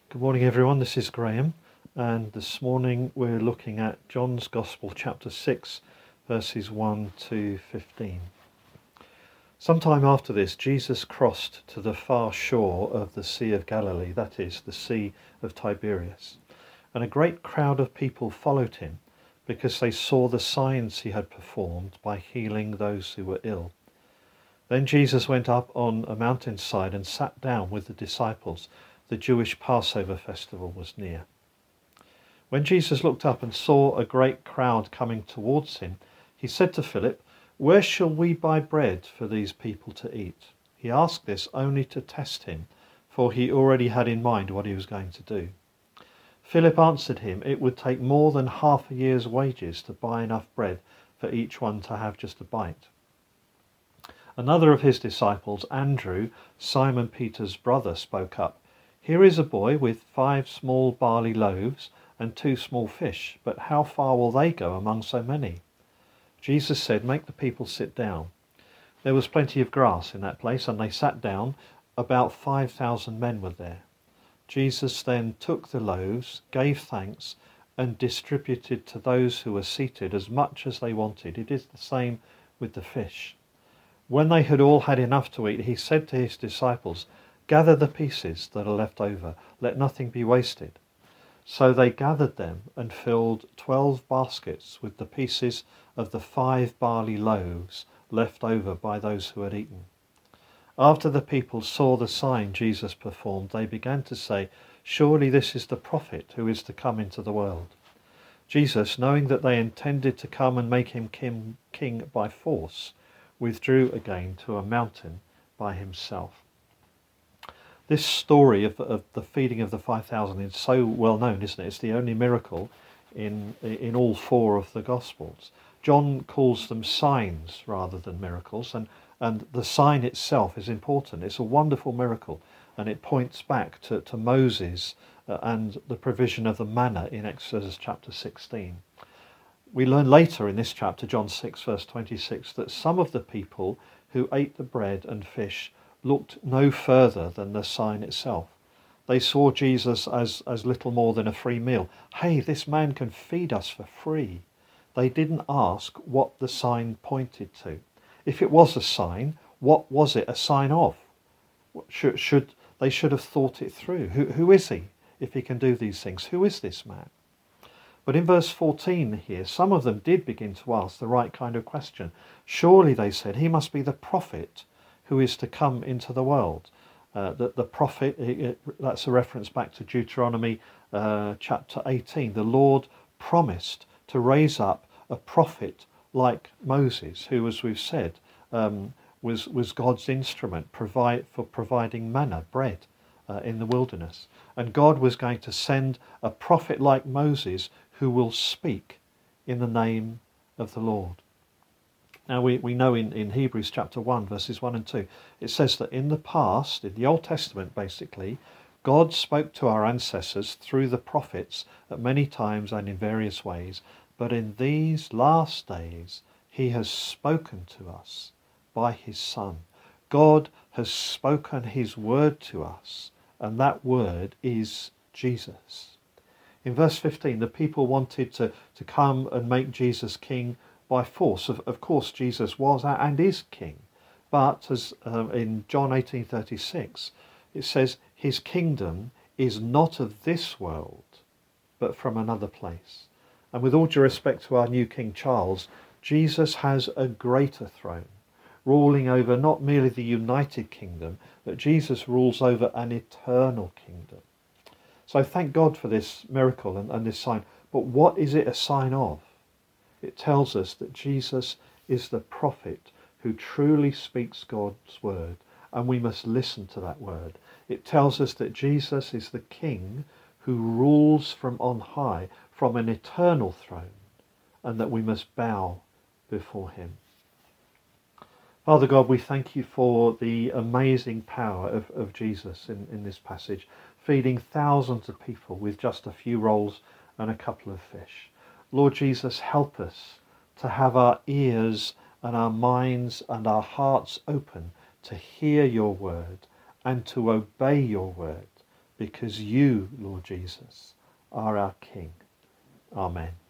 Good morning, everyone. This is Graham, and this morning we're looking at John's Gospel, chapter 6, verses 1 to 15. Sometime after this, Jesus crossed to the far shore of the Sea of Galilee, that is, the Sea of Tiberias, and a great crowd of people followed him because they saw the signs he had performed by healing those who were ill. Then Jesus went up on a mountainside and sat down with the disciples. The Jewish Passover festival was near. When Jesus looked up and saw a great crowd coming towards him, he said to Philip, "Where shall we buy bread for these people to eat?" He asked this only to test him, for he already had in mind what he was going to do. Philip answered him, "It would take more than half a year's wages to buy enough bread for each one to have just a bite." Another of his disciples, Andrew, Simon Peter's brother, spoke up. "Here is a boy with 5 small barley loaves and 2 small fish, but how far will they go among so many?" Jesus said, "Make the people sit down." There was plenty of grass in that place, and they sat down. About 5,000 men were there. Jesus then took the loaves, gave thanks, and distributed to those who were seated as much as they wanted. He did the same with the fish. When they had all had enough to eat, he said to his disciples, "Gather the pieces that are left over, let nothing be wasted." So they gathered them and filled 12 baskets with the pieces of the 5 barley loaves left over by those who had eaten. After the people saw the sign Jesus performed, they began to say, "Surely this is the prophet who is to come into the world." Jesus, knowing that they intended to come and make him king by force, withdrew again to a mountain by himself. This story of the feeding of the 5,000 is so well known, isn't it? It's the only miracle in all 4 of the Gospels. John calls them signs rather than miracles, and the sign itself is important. It's a wonderful miracle, and it points back to Moses and the provision of the manna in Exodus chapter 16. We learn later in this chapter, John 6 verse 26, that some of the people who ate the bread and fish looked no further than the sign itself. They saw Jesus as little more than a free meal. Hey, this man can feed us for free. They didn't ask what the sign pointed to. If it was a sign, what was it a sign of? They should have thought it through. Who is he if he can do these things? Who is this man? But in verse 14 here, some of them did begin to ask the right kind of question. Surely, they said, he must be the prophet who is to come into the world. The prophet, that's a reference back to Deuteronomy chapter 18. The Lord promised to raise up a prophet like Moses, who, as we've said, was God's instrument for providing manna, bread, in the wilderness. And God was going to send a prophet like Moses who will speak in the name of the Lord. Now we know in Hebrews chapter 1 verses 1 and 2, it says that in the past, in the Old Testament basically, God spoke to our ancestors through the prophets at many times and in various ways, but in these last days he has spoken to us by his Son. God has spoken his word to us, and that word is Jesus. In verse 15, the people wanted to come and make Jesus king by force. Of course, Jesus was and is king. But as in John 18:36, it says, his kingdom is not of this world, but from another place. And with all due respect to our new King Charles, Jesus has a greater throne, ruling over not merely the United Kingdom, but Jesus rules over an eternal kingdom. So thank God for this miracle and this sign. But what is it a sign of? It tells us that Jesus is the prophet who truly speaks God's word, and we must listen to that word. It tells us that Jesus is the King who rules from on high, from an eternal throne, and that we must bow before him. Father God, we thank you for the amazing power of Jesus in this passage, feeding thousands of people with just a few rolls and a couple of fish. Lord Jesus, help us to have our ears and our minds and our hearts open to hear your word and to obey your word, because you, Lord Jesus, are our King. Amen.